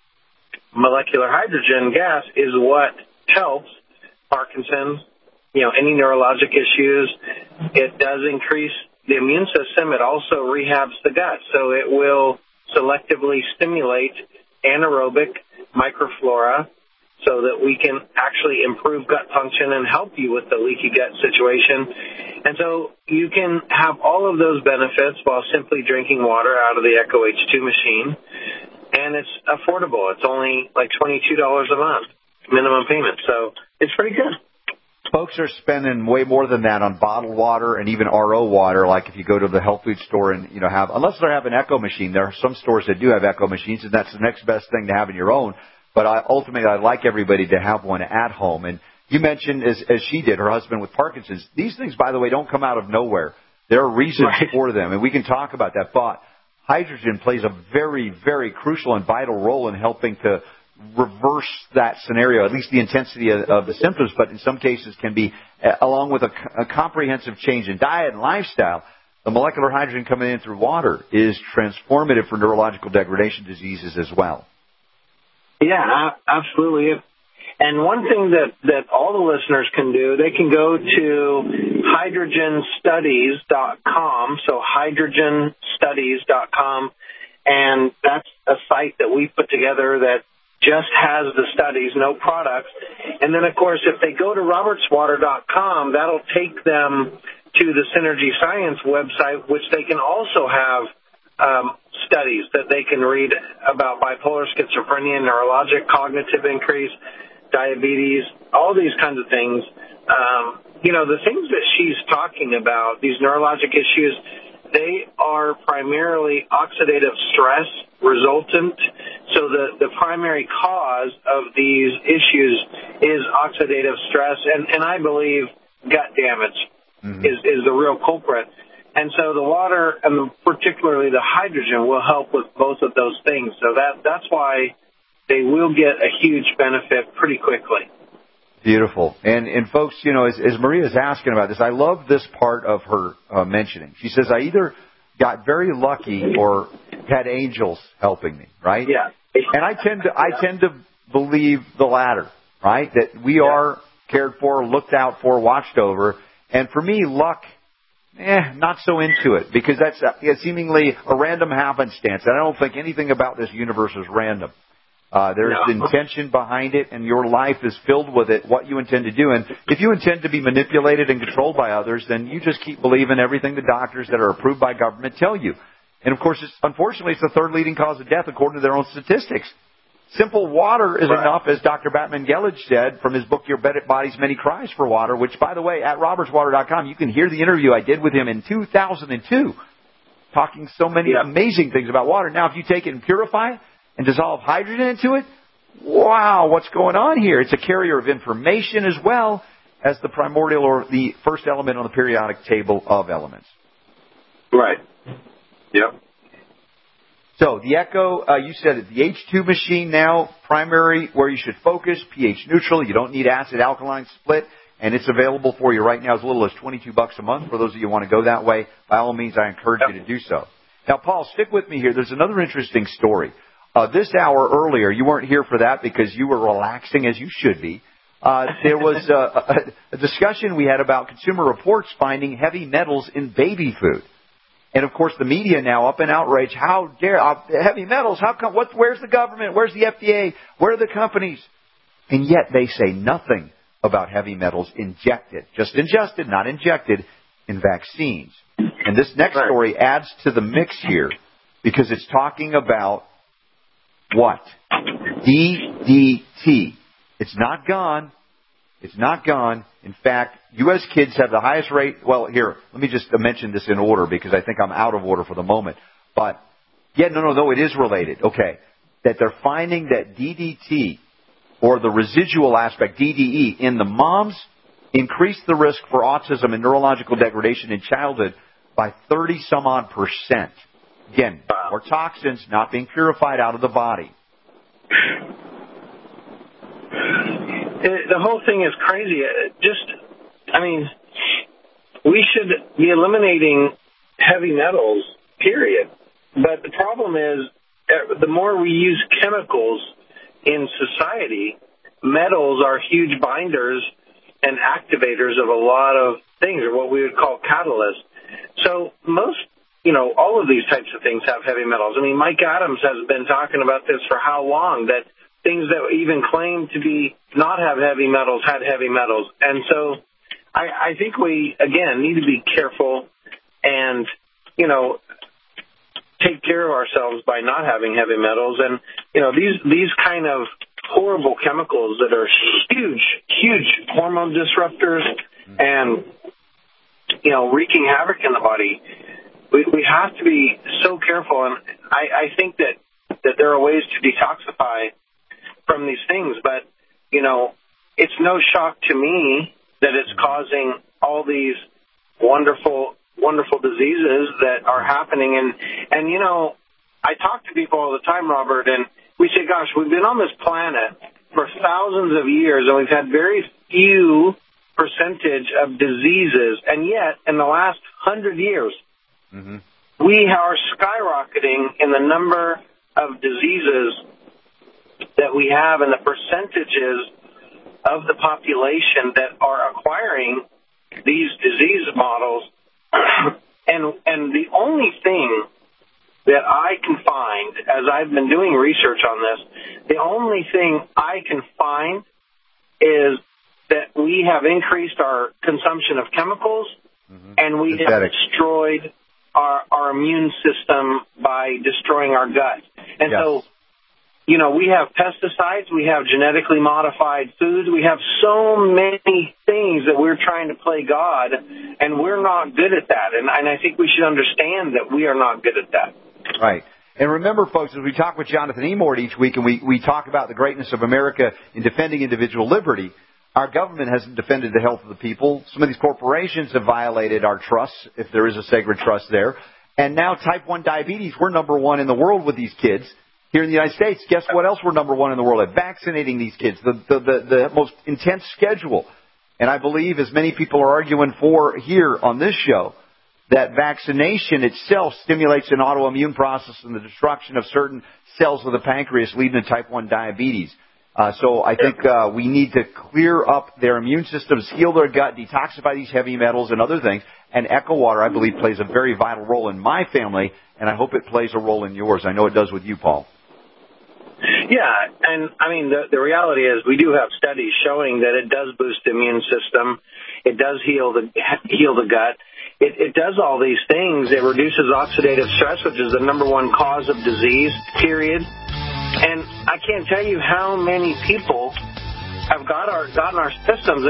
molecular hydrogen gas is what helps Parkinson's, any neurologic issues. It does increase the immune system. It also rehabs the gut, so it will selectively stimulate anaerobic microflora so that we can actually improve gut function and help you with the leaky gut situation. And so you can have all of those benefits while simply drinking water out of the Echo H2 machine. And it's affordable. It's only like $22 a month, minimum payment. So it's pretty good. Folks are spending way more than that on bottled water and even RO water. Like if you go to the health food store and, unless they have an Echo machine, there are some stores that do have Echo machines, and that's the next best thing to have in your own. But ultimately, I'd like everybody to have one at home. And you mentioned, as she did, her husband with Parkinson's. These things, by the way, don't come out of nowhere. There are reasons for them, and we can talk about that. But hydrogen plays a very, very crucial and vital role in helping to reverse that scenario, at least the intensity of the symptoms, but in some cases can be, along with a comprehensive change in diet and lifestyle, the molecular hydrogen coming in through water is transformative for neurological degradation diseases as well. Yeah, absolutely. And one thing that all the listeners can do, they can go to hydrogenstudies.com, so hydrogenstudies.com, and that's a site that we put together that just has the studies, no products. And then, of course, if they go to robertswater.com, that'll take them to the Synergy Science website, which they can also have studies that they can read about bipolar, schizophrenia, neurologic, cognitive increase, diabetes, all these kinds of things. The things that she's talking about, these neurologic issues, they are primarily oxidative stress resultant. So the primary cause of these issues is oxidative stress, and I believe gut damage is the real culprit. And so the water, and particularly the hydrogen, will help with both of those things. So that's why they will get a huge benefit pretty quickly. Beautiful. And folks, as Maria's asking about this, I love this part of her mentioning. She says, I either got very lucky or had angels helping me, right? Yeah. And I tend to believe the latter, right? That we are cared for, looked out for, watched over. And for me, luck, not so into it, because that's seemingly a random happenstance. And I don't think anything about this universe is random. There's intention behind it, and your life is filled with it, what you intend to do. And if you intend to be manipulated and controlled by others, then you just keep believing everything the doctors that are approved by government tell you. And, of course, unfortunately, it's the third leading cause of death according to their own statistics. Simple water is enough, as Dr. Batman Gellage said from his book, Your Body's Many Cries for Water, which, by the way, at robertswater.com, you can hear the interview I did with him in 2002, talking so many amazing things about water. Now, if you take it and purify it, and dissolve hydrogen into it, wow, what's going on here? It's a carrier of information as well as the primordial or the first element on the periodic table of elements. Right. Yep. So the Echo, you said it, the H2 machine now, primary, where you should focus, pH neutral. You don't need acid-alkaline split, and it's available for you right now as little as $22 a month. For those of you who want to go that way, by all means, I encourage you to do so. Now, Paul, stick with me here. There's another interesting story. This hour earlier, you weren't here for that because you were relaxing as you should be. There was a discussion we had about Consumer Reports finding heavy metals in baby food. And, of course, the media now up in outrage. How dare heavy metals? How come? Where's the government? Where's the FDA? Where are the companies? And yet they say nothing about heavy metals injected, just ingested, not injected, in vaccines. And this next story adds to the mix here because it's talking about what? DDT. It's not gone. It's not gone. In fact, U.S. kids have the highest rate. Well, here, let me just mention this in order because I think I'm out of order for the moment. But, no, it is related. Okay. That they're finding that DDT, or the residual aspect, DDE, in the moms increase the risk for autism and neurological degradation in childhood by 30-some-odd%. Again, more toxins not being purified out of the body. The whole thing is crazy. We should be eliminating heavy metals, period. But the problem is, the more we use chemicals in society, metals are huge binders and activators of a lot of things, or what we would call catalysts. So all of these types of things have heavy metals. Mike Adams has been talking about this for how long, that things that even claim to be not have heavy metals had heavy metals. And so I think we, again, need to be careful and, take care of ourselves by not having heavy metals. And, these kind of horrible chemicals that are huge hormone disruptors and, wreaking havoc in the body, we have to be so careful. And I think that there are ways to detoxify from these things, but, it's no shock to me that it's causing all these wonderful diseases that are happening. And I talk to people all the time, Robert, and we say, gosh, we've been on this planet for thousands of years, and we've had very few percentage of diseases, and yet in the last 100 years, we are skyrocketing in the number of diseases that we have and the percentages of the population that are acquiring these disease models. And the only thing that I can find, as I've been doing research on this, the only thing I can find is that we have increased our consumption of chemicals, and we have destroyed our immune system by destroying our gut. And so, you know, we have pesticides, we have genetically modified foods, we have so many things that we're trying to play God, and we're not good at that. And I think we should understand that we are not good at that. Right. And remember, folks, as we talk with Jonathan Emord each week, and we talk about the greatness of America in defending individual liberty, our government hasn't defended the health of the people. Some of these corporations have violated our trusts, if there is a sacred trust there. And now type 1 diabetes, we're number one in the world with these kids. Here in the United States, guess what else we're number one in the world at? Vaccinating these kids, the most intense schedule. And I believe, as many people are arguing for here on this show, that vaccination itself stimulates an autoimmune process and the destruction of certain cells of the pancreas, leading to type 1 diabetes. So I think we need to clear up their immune systems, heal their gut, detoxify these heavy metals and other things. And Echo Water, I believe, plays a very vital role in my family, and I hope it plays a role in yours. I know it does with you, Paul. Yeah, and I mean, the reality is we do have studies showing that it does boost the immune system. It does heal the gut. It does all these things. It reduces oxidative stress, which is the number one cause of disease, period. And I can't tell you how many people have gotten our systems.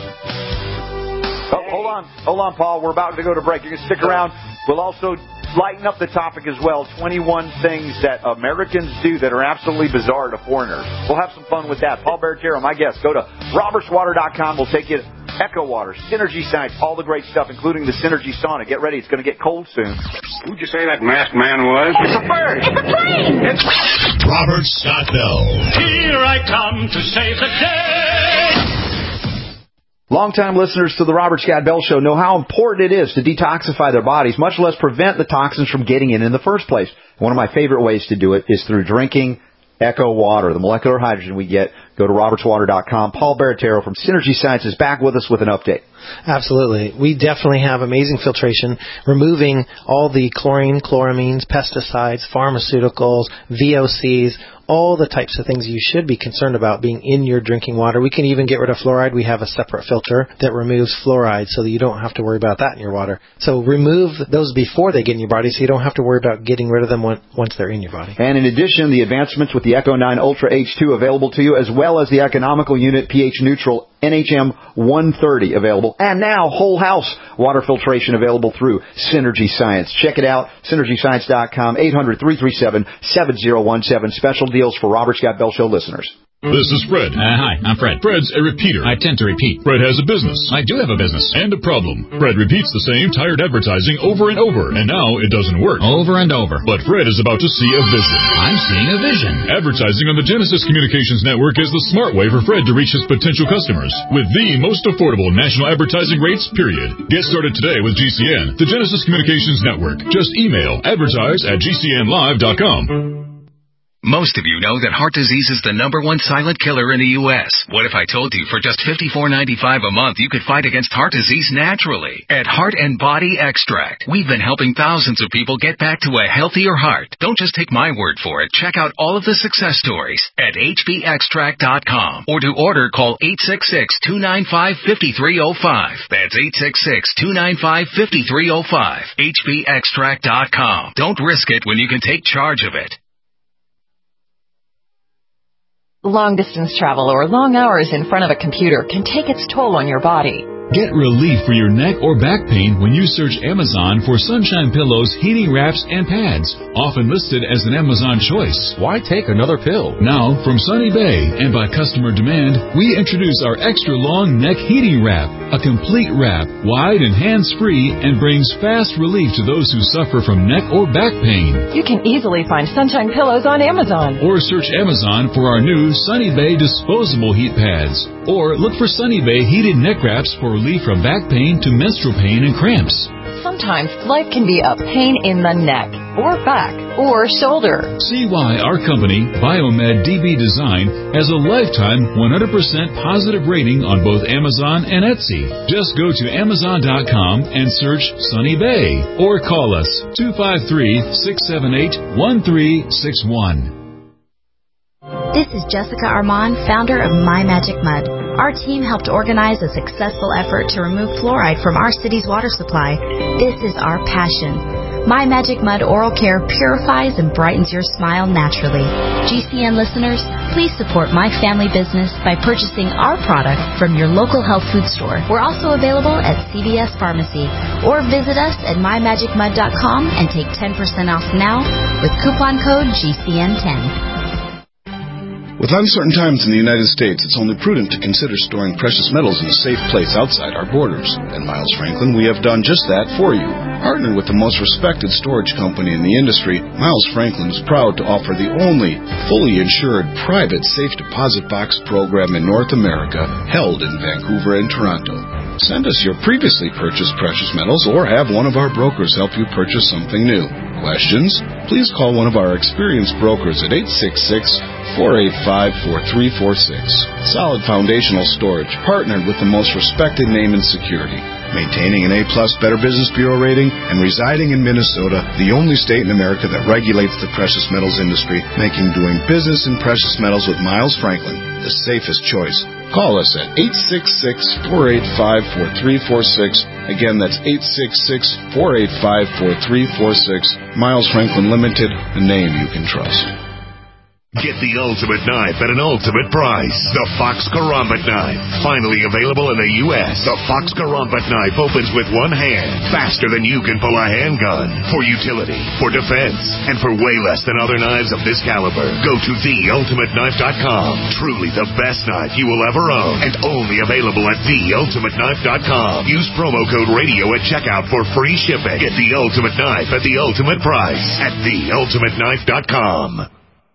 Hold on, Paul. We're about to go to break. You can stick around. We'll also lighten up the topic as well. 21 things that Americans do that are absolutely bizarre to foreigners. We'll have some fun with that. Paul Baratero, my guest. Go to robertswater.com. We'll take you to Echo Water, Synergy Science, all the great stuff, including the Synergy Sauna. Get ready. It's going to get cold soon. Who'd you say that masked man was? It's a bird. It's a plane. It's Robert Scott Bell. Here I come to save the day. Longtime listeners to the Robert Scott Bell Show know how important it is to detoxify their bodies, much less prevent the toxins from getting in the first place. One of my favorite ways to do it is through drinking Echo Water, the molecular hydrogen we get. Go to robertswater.com. Paul Baratero from Synergy Science is back with us with an update. Absolutely. We definitely have amazing filtration, removing all the chlorine, chloramines, pesticides, pharmaceuticals, VOCs, all the types of things you should be concerned about being in your drinking water. We can even get rid of fluoride. We have a separate filter that removes fluoride so that you don't have to worry about that in your water. So remove those before they get in your body so you don't have to worry about getting rid of them once they're in your body. And in addition, the advancements with the Echo 9 Ultra H2 available to you, as well as the economical unit pH neutral NHM 130 available. And now whole house water filtration available through Synergy Science. Check it out, synergyscience.com, 800-337-7017. Special deals for Robert Scott Bell Show listeners. This is Fred. Hi, I'm Fred. Fred's a repeater. I tend to repeat. Fred has a business. I do have a business. And a problem. Fred repeats the same tired advertising over and over, and now it doesn't work. Over and over. But Fred is about to see a vision. I'm seeing a vision. Advertising on the Genesis Communications Network is the smart way for Fred to reach his potential customers with the most affordable national advertising rates, period. Get started today with GCN, the Genesis Communications Network. Just email advertise@gcnlive.com. Most of you know that heart disease is the #1 silent killer in the U.S. What if I told you for just $54.95 a month you could fight against heart disease naturally? At Heart and Body Extract, we've been helping thousands of people get back to a healthier heart. Don't just take my word for it. Check out all of the success stories at hbextract.com. Or to order, call 866-295-5305. That's 866-295-5305. hbextract.com. Don't risk it when you can take charge of it. Long-distance travel or long hours in front of a computer can take its toll on your body. Get relief for your neck or back pain when you search Amazon for Sunshine Pillows, heating wraps, and pads, often listed as an Amazon choice. Why take another pill? Now, from Sunny Bay, and by customer demand, we introduce our extra long neck heating wrap, a complete wrap, wide and hands-free, and brings fast relief to those who suffer from neck or back pain. You can easily find Sunshine Pillows on Amazon. Or search Amazon for our new Sunny Bay disposable heat pads. Or look for Sunny Bay heated neck wraps for relief from back pain to menstrual pain and cramps. Sometimes life can be a pain in the neck or back or shoulder. See why our company, Biomed DB Design, has a lifetime 100% positive rating on both Amazon and Etsy. Just go to Amazon.com and search Sunny Bay or call us 253-678-1361. This is Jessica Armand, founder of My Magic Mud. Our team helped organize a successful effort to remove fluoride from our city's water supply. This is our passion. My Magic Mud Oral Care purifies and brightens your smile naturally. GCN listeners, please support my family business by purchasing our product from your local health food store. We're also available at CVS Pharmacy, or visit us at mymagicmud.com and take 10% off now with coupon code GCN10. With uncertain times in the United States, it's only prudent to consider storing precious metals in a safe place outside our borders. At Miles Franklin, we have done just that for you. Partnered with the most respected storage company in the industry, Miles Franklin is proud to offer the only fully insured private safe deposit box program in North America, held in Vancouver and Toronto. Send us your previously purchased precious metals or have one of our brokers help you purchase something new. Questions? Please call one of our experienced brokers at 866-485-4346. Solid foundational storage, partnered with the most respected name in security. Maintaining an A-plus Better Business Bureau rating and residing in Minnesota, the only state in America that regulates the precious metals industry, making doing business in precious metals with Miles Franklin the safest choice. Call us at 866-485-4346. Again, that's 866-485-4346. Miles Franklin Limited, a name you can trust. Get the ultimate knife at an ultimate price. The Fox Karambit knife. Finally available in the U.S. The Fox Karambit knife opens with one hand, faster than you can pull a handgun. For utility, for defense, and for way less than other knives of this caliber. Go to theultimateknife.com. Truly the best knife you will ever own, and only available at theultimateknife.com. Use promo code radio at checkout for free shipping. Get the ultimate knife at the ultimate price at theultimateknife.com.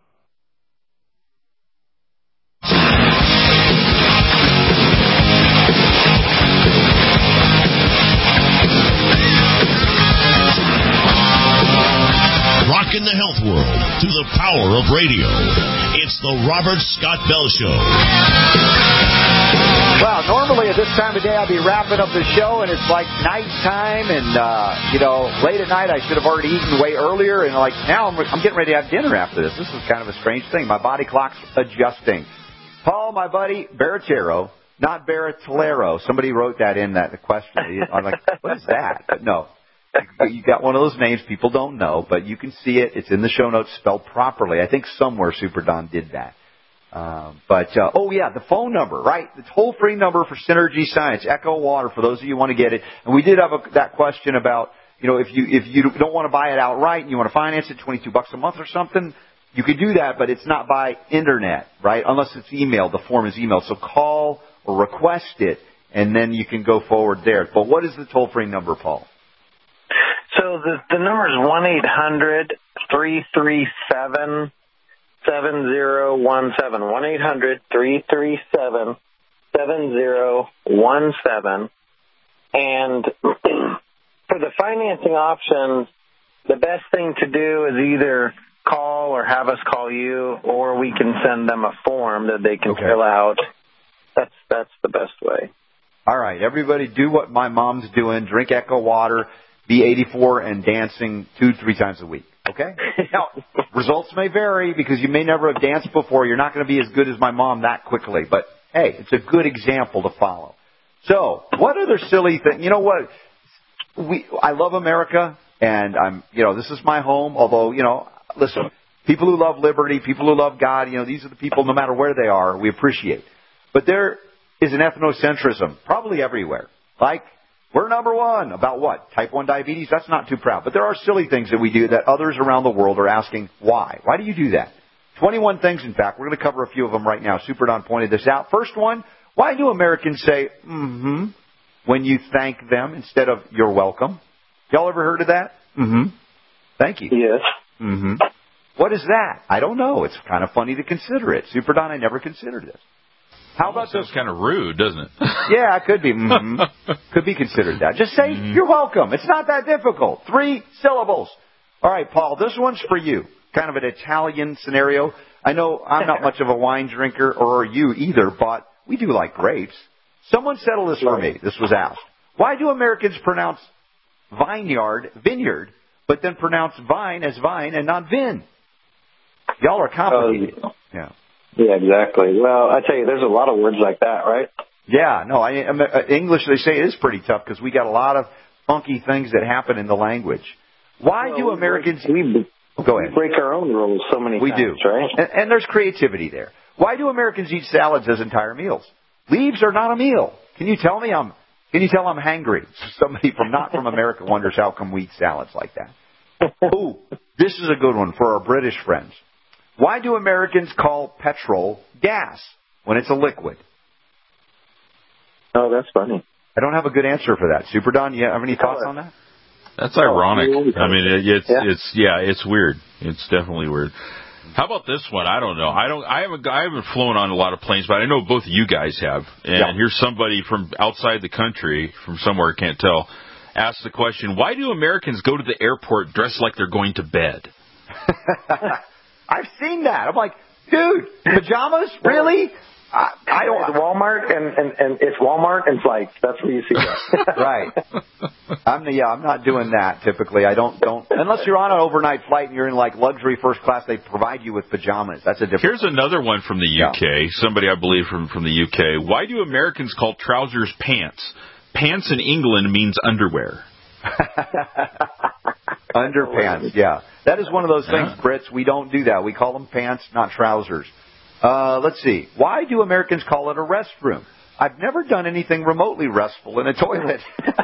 Rocking the health world through the power of radio. It's the Robert Scott Bell Show. Well, normally at this time of day I'd be wrapping up the show, and it's like nighttime, and late at night I should have already eaten way earlier, and now I'm getting ready to have dinner after this. This is kind of a strange thing. My body clock's adjusting. Paul, my buddy, Baratero, not Baratolero. Somebody wrote that in the question. I'm like, what is that? But no. You got one of those names people don't know, but you can see it. It's in the show notes spelled properly. I think somewhere Super Don did that. The phone number, right? The toll-free number for Synergy Science, Echo Water, for those of you who want to get it. And we did have that question about, if you don't want to buy it outright and you want to finance it, $22 a month or something, you could do that, but it's not by internet, right? Unless it's emailed. The form is emailed. So call or request it, and then you can go forward there. But what is the toll-free number, Paul? So the number is 1-800-337-7017. 1-800-337-7017. And for the financing options, the best thing to do is either call or have us call you, or we can send them a form that they can fill out. That's the best way. All right, everybody do what my mom's doing. Drink Echo Water, be 84, and dancing 2-3 times a week. Okay? Now, results may vary because you may never have danced before. You're not going to be as good as my mom that quickly. But, hey, it's a good example to follow. So, what other silly thing? You know what? I love America, and this is my home. Although, listen, people who love liberty, people who love God, these are the people, no matter where they are, we appreciate. But there is an ethnocentrism, probably everywhere. Like, we're number one. About what? Type 1 diabetes? That's not too proud. But there are silly things that we do that others around the world are asking why. Why do you do that? 21 things, in fact. We're going to cover a few of them right now. Super Don pointed this out. First one, why do Americans say, when you thank them instead of you're welcome? Y'all ever heard of that? Thank you. Yes. What is that? I don't know. It's kind of funny to consider it. Super Don, I never considered this. How about this? Sounds kind of rude, doesn't it? Yeah, it could be. Could be considered that. Just say, you're welcome. It's not that difficult. 3 syllables. All right, Paul, this one's for you. Kind of an Italian scenario. I know I'm not much of a wine drinker, or are you either, but we do like grapes. Someone settle this for me. This was asked. Why do Americans pronounce vineyard, but then pronounce vine as vine and not vin? Y'all are complicated. Yeah, exactly. Well, I tell you, there's a lot of words like that, right? Yeah, no, English, they say, is pretty tough because we got a lot of funky things that happen in the language. Why do Americans... Go ahead. We break our own rules so many times, do. Right? And there's creativity there. Why do Americans eat salads as entire meals? Leaves are not a meal. Can you tell I'm hangry? Somebody not from America wonders how come we eat salads like that. Ooh, this is a good one for our British friends. Why do Americans call petrol gas when it's a liquid? Oh, that's funny. I don't have a good answer for that. Super Don, you have any thoughts on that? That's ironic. I mean, it's weird. It's definitely weird. How about this one? I don't know. I haven't flown on a lot of planes, but I know both of you guys have. And here's somebody from outside the country, from somewhere I can't tell, asked the question, why do Americans go to the airport dressed like they're going to bed? I've seen that. I'm like, dude, pajamas? Really? I don't. It's Walmart and it's Walmart and flights. That's where you see that. Right. I'm not doing that typically. I don't unless you're on an overnight flight and you're in like luxury first class. They provide you with pajamas. That's a different. Here's another one from the UK. Somebody I believe from the UK. Why do Americans call trousers pants? Pants in England means underwear. Underpants. Yeah, that is one of those things, Brits. We don't do that. We call them pants, not trousers. Let's see. Why do Americans call it a restroom? I've never done anything remotely restful in a toilet.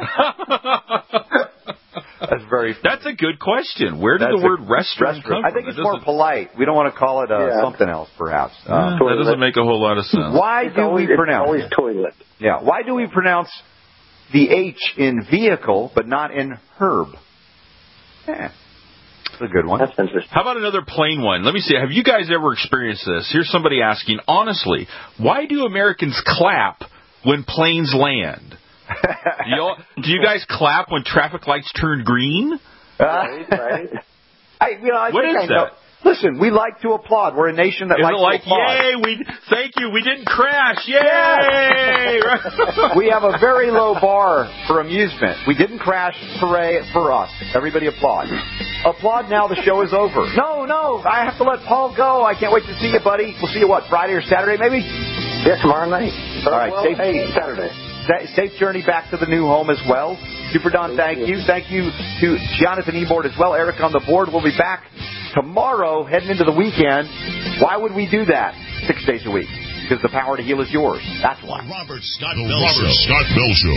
That's a good question. Where did the word restroom come from? I think it's more polite. We don't want to call it something else, perhaps. That doesn't make a whole lot of sense. Why do we pronounce? Always toilet. Yeah. Why do we pronounce the H in vehicle but not in herb? That's a good one. That's interesting. How about another plain one? Let me see. Have you guys ever experienced this? Here's somebody asking, honestly, why do Americans clap when planes land? Do you guys clap when traffic lights turn green? Right. I what is that? Listen, we like to applaud. We're a nation that likes to applaud. Yay, thank you, we didn't crash, yay! We have a very low bar for amusement. We didn't crash, hooray for us. Everybody applaud. Applaud now, the show is over. No, I have to let Paul go. I can't wait to see you, buddy. We'll see you, Friday or Saturday, maybe? Yeah, tomorrow night. All right, Saturday. Safe journey back to the new home as well. Super Don, thank you. Thank you to Jonathan Ebord as well. Eric on the board. We'll be back tomorrow, heading into the weekend. Why would we do that 6 days a week? Because the power to heal is yours. That's why. Robert Scott Bell Show.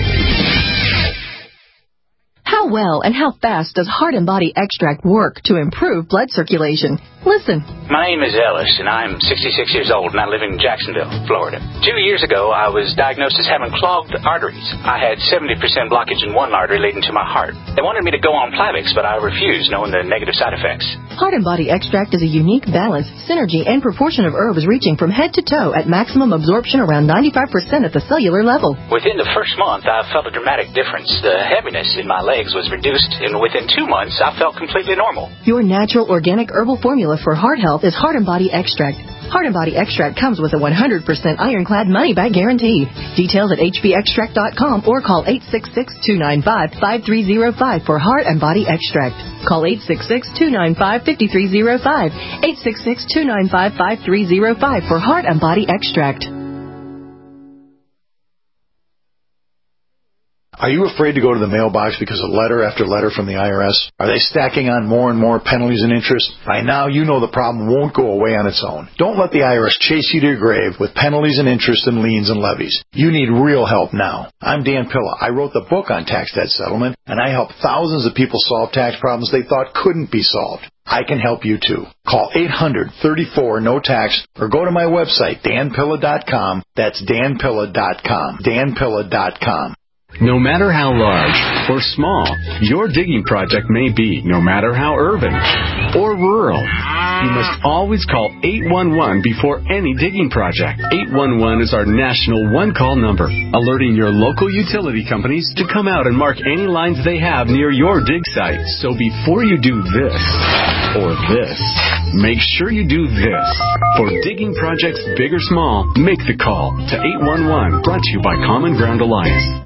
How well and how fast does Heart and Body Extract work to improve blood circulation? Listen. My name is Ellis, and I'm 66 years old, and I live in Jacksonville, Florida. 2 years ago, I was diagnosed as having clogged arteries. I had 70% blockage in one artery leading to my heart. They wanted me to go on Plavix, but I refused, knowing the negative side effects. Heart and Body Extract is a unique balance, synergy, and proportion of herbs reaching from head to toe at maximum absorption around 95% at the cellular level. Within the first month, I felt a dramatic difference. The heaviness in my legs was reduced, and within 2 months, I felt completely normal. Your natural organic herbal formula for heart health is Heart and Body Extract. Heart and Body Extract comes with a 100% ironclad money-back guarantee. Details at hbextract.com or call 866-295-5305 for Heart and Body Extract. Call 866-295-5305. 866-295-5305 for Heart and Body Extract. Are you afraid to go to the mailbox because of letter after letter from the IRS? Are they stacking on more and more penalties and interest? By now, you know the problem won't go away on its own. Don't let the IRS chase you to your grave with penalties and interest and liens and levies. You need real help now. I'm Dan Pilla. I wrote the book on tax debt settlement, and I help thousands of people solve tax problems they thought couldn't be solved. I can help you too. Call 800-34-NO-TAX or go to my website, danpilla.com. That's danpilla.com. danpilla.com. No matter how large or small your digging project may be, no matter how urban or rural, you must always call 811 before any digging project. 811 is our national one-call number, alerting your local utility companies to come out and mark any lines they have near your dig site. So before you do this or this, make sure you do this. For digging projects big or small, make the call to 811, brought to you by Common Ground Alliance.